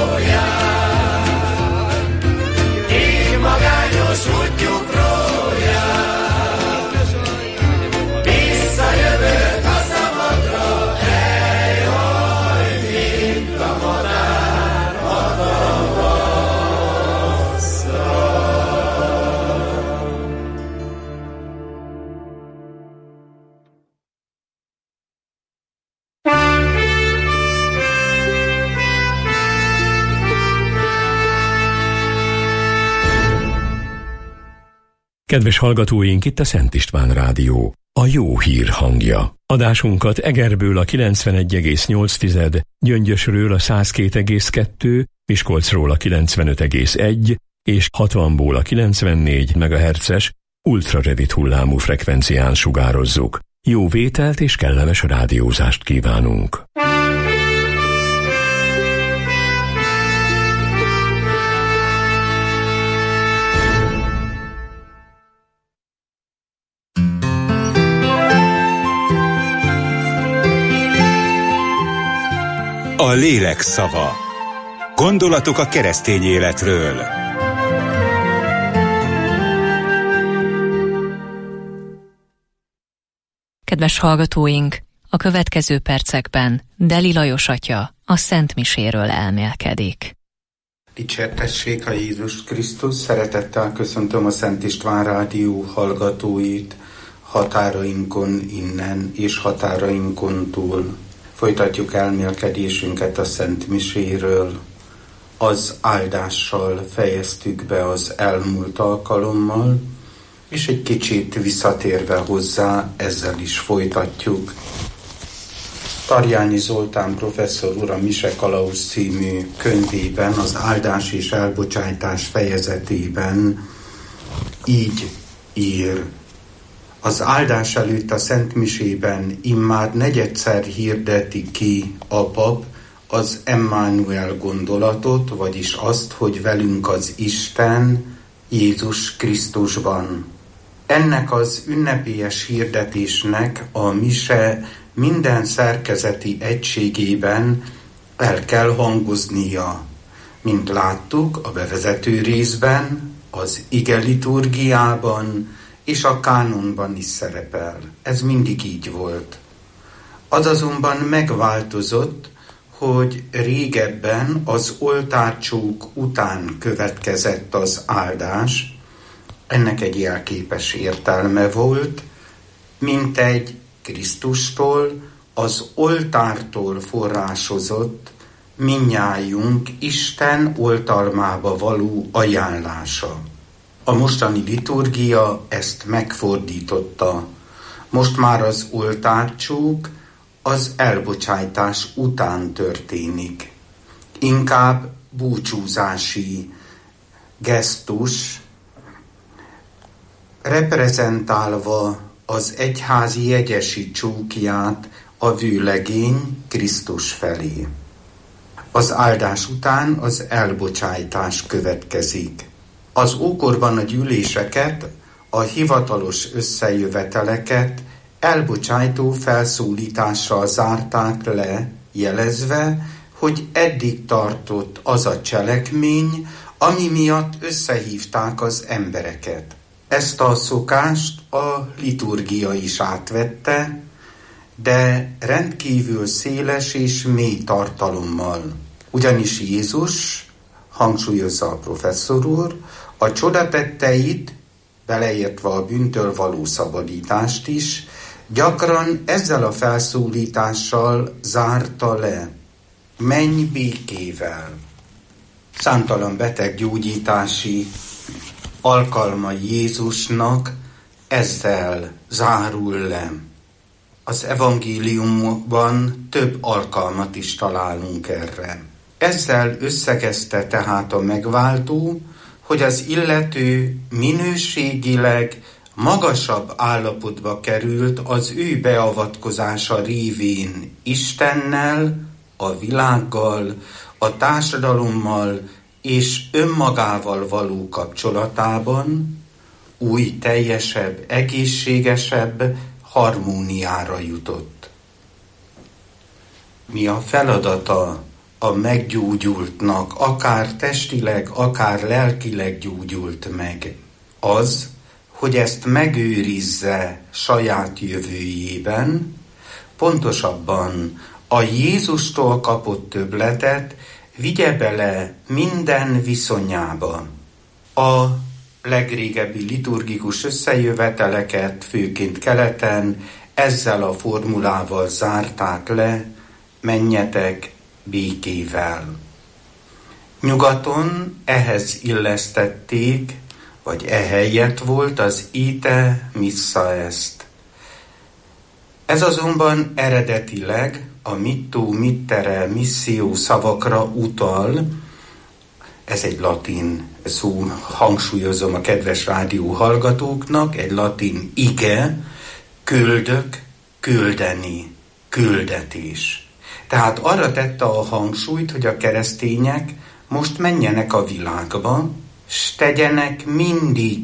gólyák, ki magányos útjuk róják. Visszajövök a szabadra, ejjaj, mint a madár a tavaszra. Kedves hallgatóink, itt a Szent István Rádió, a jó hír hangja. Adásunkat Egerből a kilencvenegy egész nyolc, Gyöngyösről a száz két egész kettő, Miskolcról a kilencvenöt egész egy és hatvanból a kilencvennégy megahertzes ultrarövid hullámú frekvencián sugározzuk. Jó vételt és kellemes rádiózást kívánunk! A lélek szava. Gondolatok a keresztény életről. Kedves hallgatóink, a következő percekben Deli Lajos atya a Szent Miséről elmélkedik. Dicsértessék a Jézus Krisztus, szeretettel köszöntöm a Szent István Rádió hallgatóit határainkon innen és határainkon túl. Folytatjuk elmélkedésünket a Szent Miséről. Az áldással fejeztük be az elmúlt alkalommal, és egy kicsit visszatérve hozzá, ezzel is folytatjuk. Tarjányi Zoltán professzor úr a Mise Kalauz című könyvében, az áldás és elbocsájtás fejezetében így ír. Az áldás előtt a Szent Misében immár negyedszer hirdeti ki a pap az Emmanuel gondolatot, vagyis azt, hogy velünk az Isten Jézus Krisztusban. Ennek az ünnepélyes hirdetésnek a mise minden szerkezeti egységében el kell hangoznia. Mint láttuk a bevezető részben, az ige liturgiában és a kánonban is szerepel. Ez mindig így volt. Az azonban megváltozott, hogy régebben az oltárcsók után következett az áldás. Ennek egy jelképes értelme volt, mint egy Krisztustól az oltártól forrásozott mindnyájunk Isten oltalmába való ajánlása. A mostani liturgia ezt megfordította. Most már az oltárcsók az elbocsájtás után történik. Inkább búcsúzási gesztus, reprezentálva az egyházi jegyesi csókját a vőlegény Krisztus felé. Az áldás után az elbocsájtás következik. Az ókorban a gyűléseket, a hivatalos összejöveteleket elbocsájtó felszólítással zárták le, jelezve, hogy eddig tartott az a cselekmény, ami miatt összehívták az embereket. Ezt a szokást a liturgia is átvette, de rendkívül széles és mély tartalommal. Ugyanis Jézus, hangsúlyozza a professzor úr, a csodatetteit, beleértve a bűntől való szabadítást is, gyakran ezzel a felszólítással zárta le. Menj békével! Számtalan beteggyógyítási alkalma Jézusnak ezzel zárul le. Az evangéliumban több alkalmat is találunk erre. Ezzel összegezte tehát a megváltó, hogy az illető minőségileg magasabb állapotba került az ő beavatkozása révén Istennel, a világgal, a társadalommal és önmagával való kapcsolatában, új, teljesebb, egészségesebb harmóniára jutott. Mi a feladata a meggyógyultnak, akár testileg, akár lelkileg gyógyult meg? Az, hogy ezt megőrizze saját jövőjében, pontosabban a Jézustól kapott többletet vigye bele minden viszonyába. A legrégebbi liturgikus összejöveteleket, főként keleten, ezzel a formulával zárták le, menjetek békével. Nyugaton ehhez illesztették, vagy ehelyett volt az ite missa est. Ez azonban eredetileg a mitto, mittere, missio szavakra utal, ez egy latin szó, hangsúlyozom a kedves rádió hallgatóknak, egy latin ige, küldök, küldeni, küldetés. Tehát arra tette a hangsúlyt, hogy a keresztények most menjenek a világba, s tegyenek mindig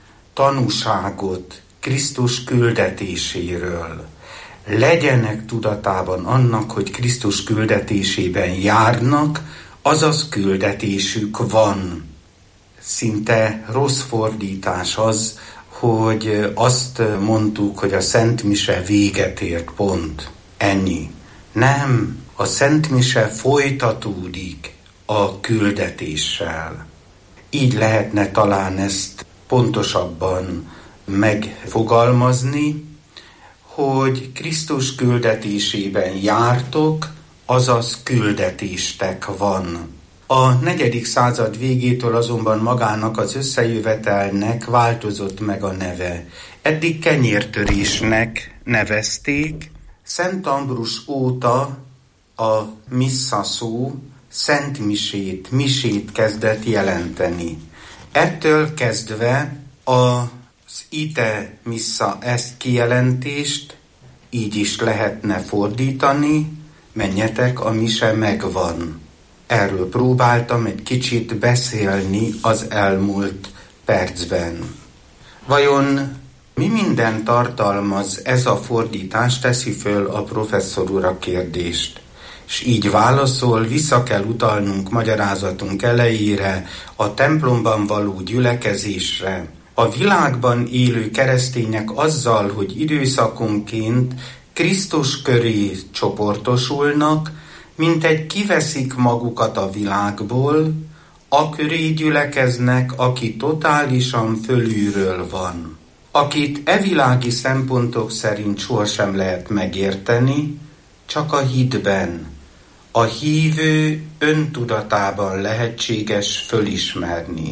tanúságot Krisztus küldetéséről. Legyenek tudatában annak, hogy Krisztus küldetésében járnak, azaz küldetésük van. Szinte rossz fordítás az, hogy azt mondtuk, hogy a Szent Mise véget ért, pont. Ennyi. Nem, a Szent Mise folytatódik a küldetéssel. Így lehetne talán ezt pontosabban megfogalmazni, hogy Krisztus küldetésében jártok, azaz küldetéstek van. A negyedik század végétől azonban magának az összejövetelnek változott meg a neve. Eddig kenyértörésnek nevezték, Szent Ambrus óta a missza szó Szent Misét, misét kezdett jelenteni. Ettől kezdve az ite missa ezt kijelentést így is lehetne fordítani, menjetek, a mise megvan. Erről próbáltam egy kicsit beszélni az elmúlt percben. Vajon mi minden tartalmaz ez a fordítás, teszi föl a professzor úr a kérdést. És így válaszol, vissza kell utalnunk magyarázatunk elejére, a templomban való gyülekezésre. A világban élő keresztények azzal, hogy időszakonként Krisztus köré csoportosulnak, mintegy kiveszik magukat a világból, a köré gyülekeznek, aki totálisan fölülről van. Akit e világi szempontok szerint sohasem lehet megérteni, csak a hitben, a hívő öntudatában lehetséges fölismerni.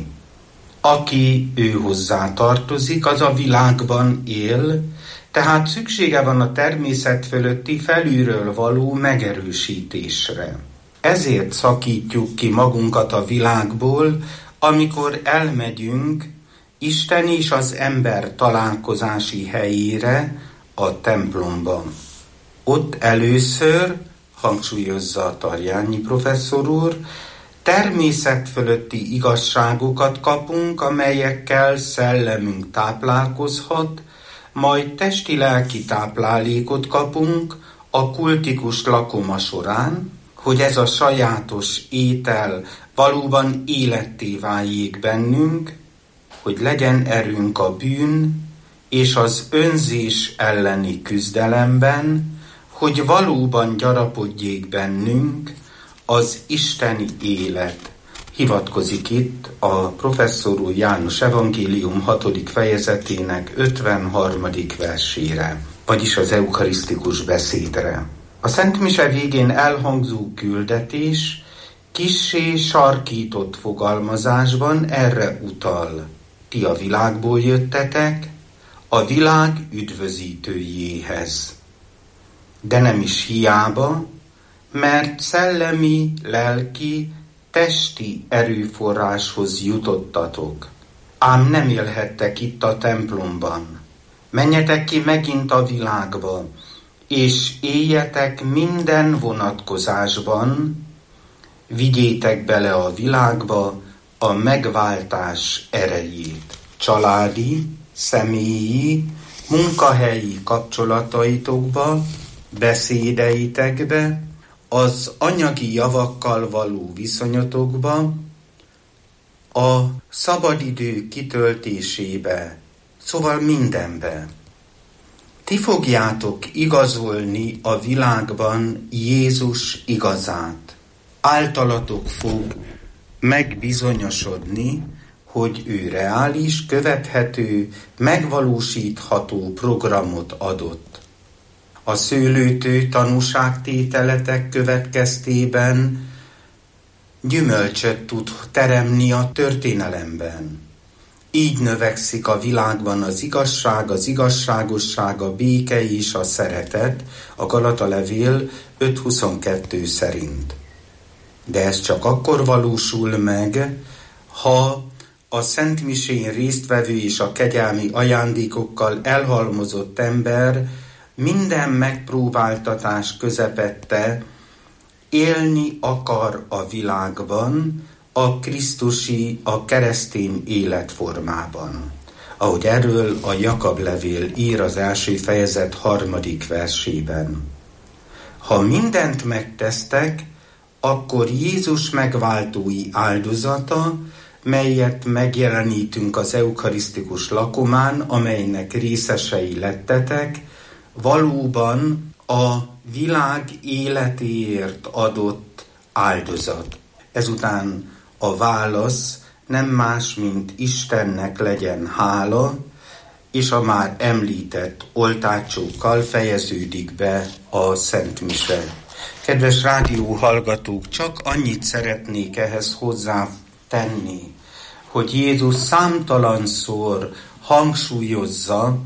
Aki ő hozzá tartozik, az a világban él, tehát szüksége van a természet fölötti felülről való megerősítésre. Ezért szakítjuk ki magunkat a világból, amikor elmegyünk Isten és az ember találkozási helyére, a templomba. Ott először, hangsúlyozza a Tarjányi professzor úr, természet fölötti igazságokat kapunk, amelyekkel szellemünk táplálkozhat, majd testi-lelki táplálékot kapunk a kultikus lakoma során, hogy ez a sajátos étel valóban életté váljék bennünk, hogy legyen erőnk a bűn és az önzés elleni küzdelemben, hogy valóban gyarapodjék bennünk az isteni élet. Hivatkozik itt a professzor úr János evangélium hatodik fejezetének ötvenharmadik versére, vagyis az eukarisztikus beszédre. A Szent Mise végén elhangzó küldetés kissé sarkított fogalmazásban erre utal. Ti a világból jöttetek, a világ üdvözítőjéhez. De nem is hiába, mert szellemi, lelki, testi erőforráshoz jutottatok. Ám nem élhettek itt a templomban. Menjetek ki megint a világba, és éljetek minden vonatkozásban, vigyétek bele a világba a megváltás erejét. Családi, személyi, munkahelyi kapcsolataitokba, beszédeitekbe, az anyagi javakkal való viszonyotokba, a szabadidő kitöltésébe, szóval mindenbe. Ti fogjátok igazolni a világban Jézus igazát. Általatok fog megbizonyosodni, hogy ő reális, követhető, megvalósítható programot adott. A szőlőtő tanúságtételetek következtében gyümölcsöt tud teremni a történelemben. Így növekszik a világban az igazság, az igazságosság, a béke és a szeretet, a Galata levél öt huszonkettő szerint. De ez csak akkor valósul meg, ha a Szent Misén résztvevő és a kegyelmi ajándékokkal elhalmozott ember minden megpróbáltatás közepette élni akar a világban, a krisztusi, a keresztény életformában. Ahogy erről a Jakab levél ír az első fejezet harmadik versében. Ha mindent megtesztek, akkor Jézus megváltói áldozata, melyet megjelenítünk az eukarisztikus lakomán, amelynek részesei lettetek, valóban a világ életéért adott áldozat. Ezután a válasz nem más, mint Istennek legyen hála, és a már említett oltácsókkal fejeződik be a Szent Mise. Kedves rádióhallgatók, csak annyit szeretnék ehhez hozzátenni, hogy Jézus számtalanszor hangsúlyozza,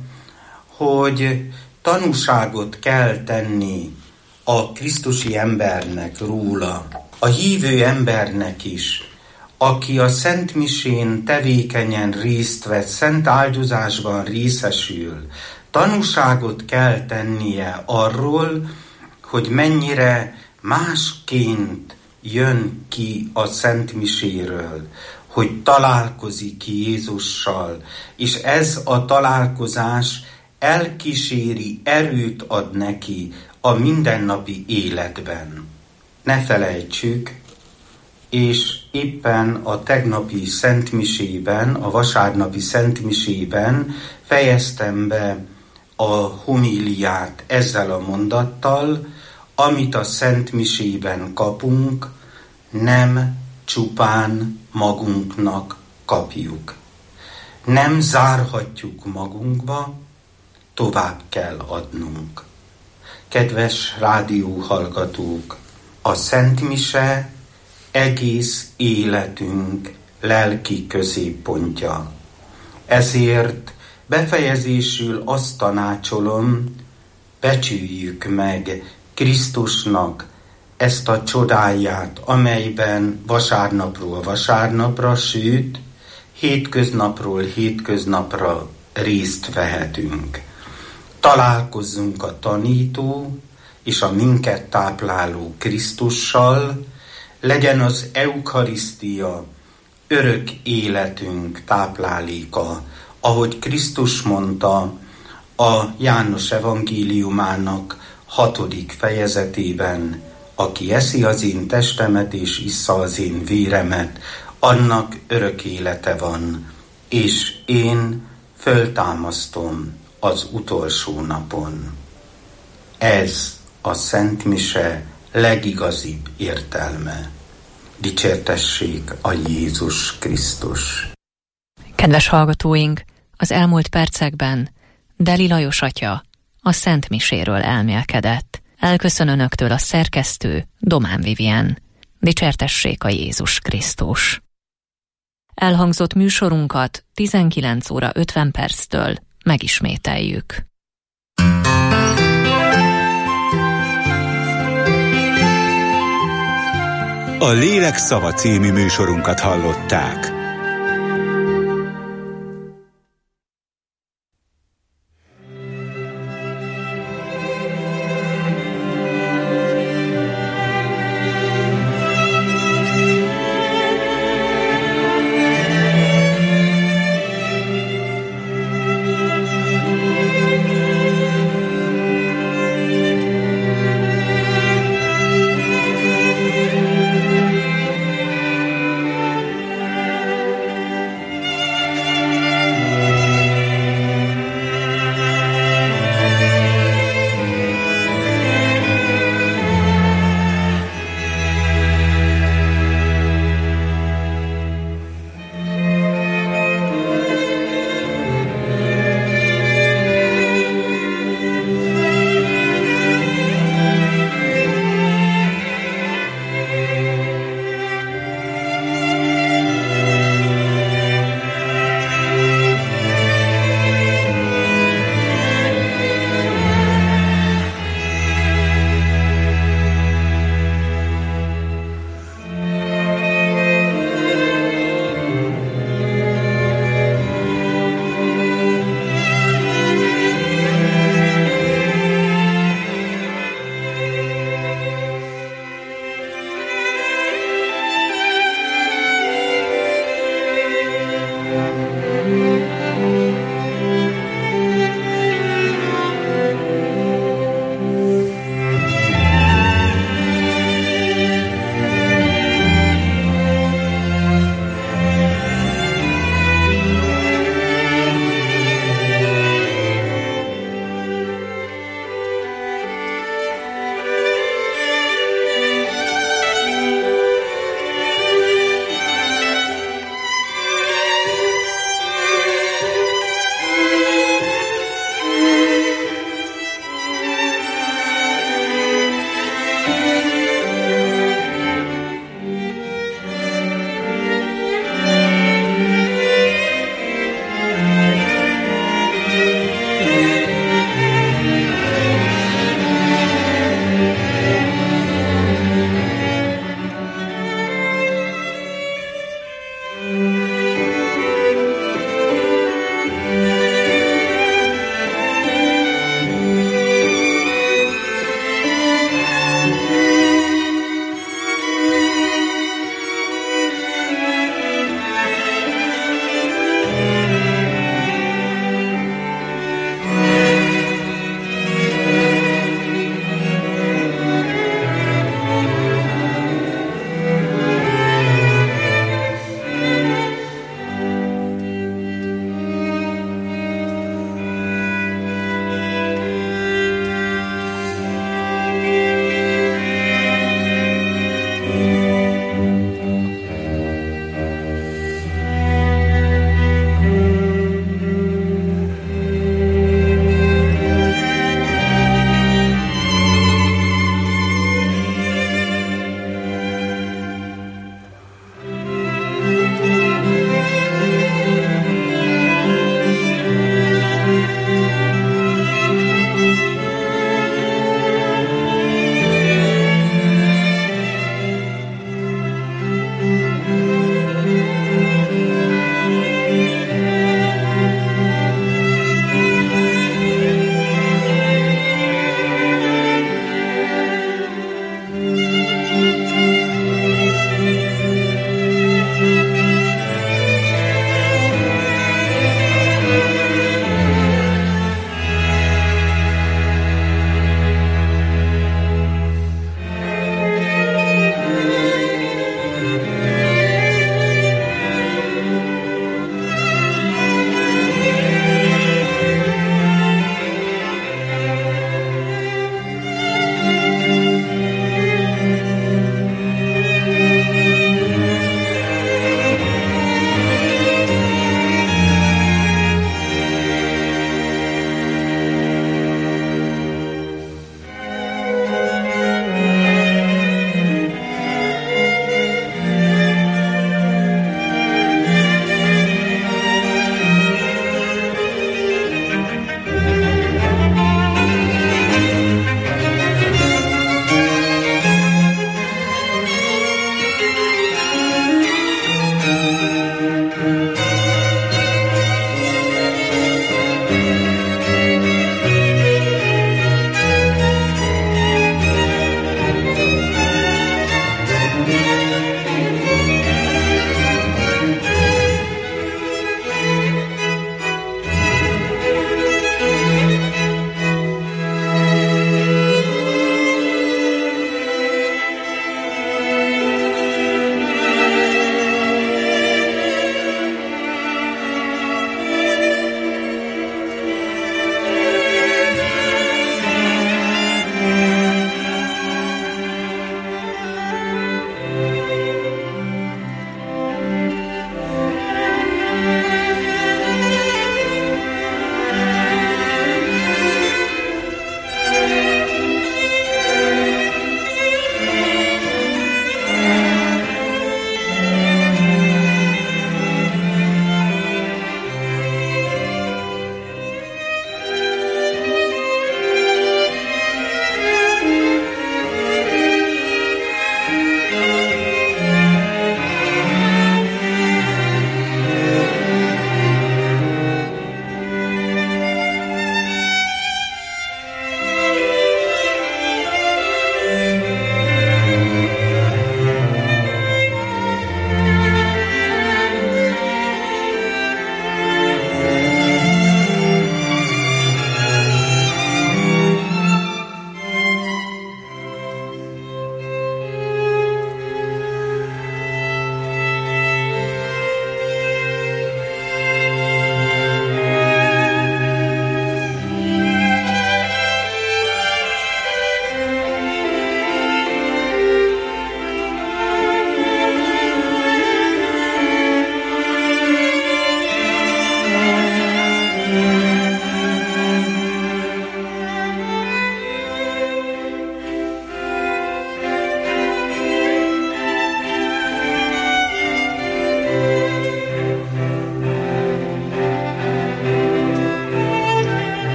hogy tanúságot kell tenni a krisztusi embernek róla, a hívő embernek is, aki a Szent Misén tevékenyen részt vett, szent áldozásban részesül, tanúságot kell tennie arról, hogy mennyire másként jön ki a Szent Miséről, hogy találkozik Jézussal, és ez a találkozás elkíséri, erőt ad neki a mindennapi életben. Ne felejtsük, és éppen a tegnapi Szent Misében, a vasárnapi Szent Misében fejeztem be a homíliát ezzel a mondattal, amit a Szent Misében kapunk, nem csupán magunknak kapjuk. Nem zárhatjuk magunkba, tovább kell adnunk. Kedves rádióhallgatók, a Szent Mise egész életünk lelki középpontja. Ezért befejezésül azt tanácsolom, becsüljük meg Krisztusnak ezt a csodáját, amelyben vasárnapról vasárnapra, sőt, hétköznapról hétköznapra részt vehetünk. Találkozzunk a tanító és a minket tápláló Krisztussal, legyen az eukarisztia örök életünk tápláléka, ahogy Krisztus mondta a János evangéliumának hatodik fejezetében, aki eszi az én testemet és issza az én véremet, annak örök élete van, és én föltámasztom az utolsó napon. Ez a Szent Mise legigazibb értelme. Dicsértessék a Jézus Krisztus! Kedves hallgatóink, az elmúlt percekben Deli Lajos atya a Szent Miséről elmélkedett. Elköszön önöktől a szerkesztő Domán Vivien. Dicsértessék a Jézus Krisztus! Elhangzott műsorunkat tizenkilenc óra ötven perctől megismételjük. A Lélek Szava című műsorunkat hallották.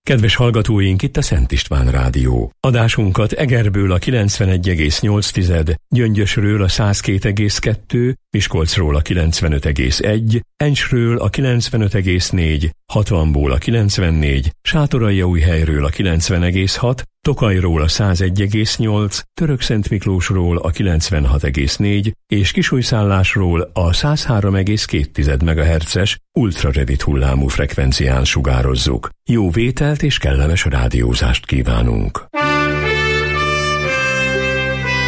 Kedves hallgatóink, itt a Szent István Rádió. Adásunkat Egerből a kilencvenegy egész nyolc, Gyöngyösről a száz két egész kettő, Miskolcról a kilencvenöt egész egy, Encsről a kilencvenöt egész négy, hatvanból a kilencvennégy, Sátoraljaújhelyről a kilencven egész hat, Tokajról a száz egy egész nyolc, Törökszentmiklósról a kilencvenhat egész négy és Kisújszállásról a száz három egész két megahertzes ultrarövid hullámú frekvencián sugározzuk. Jó vételt és kellemes rádiózást kívánunk!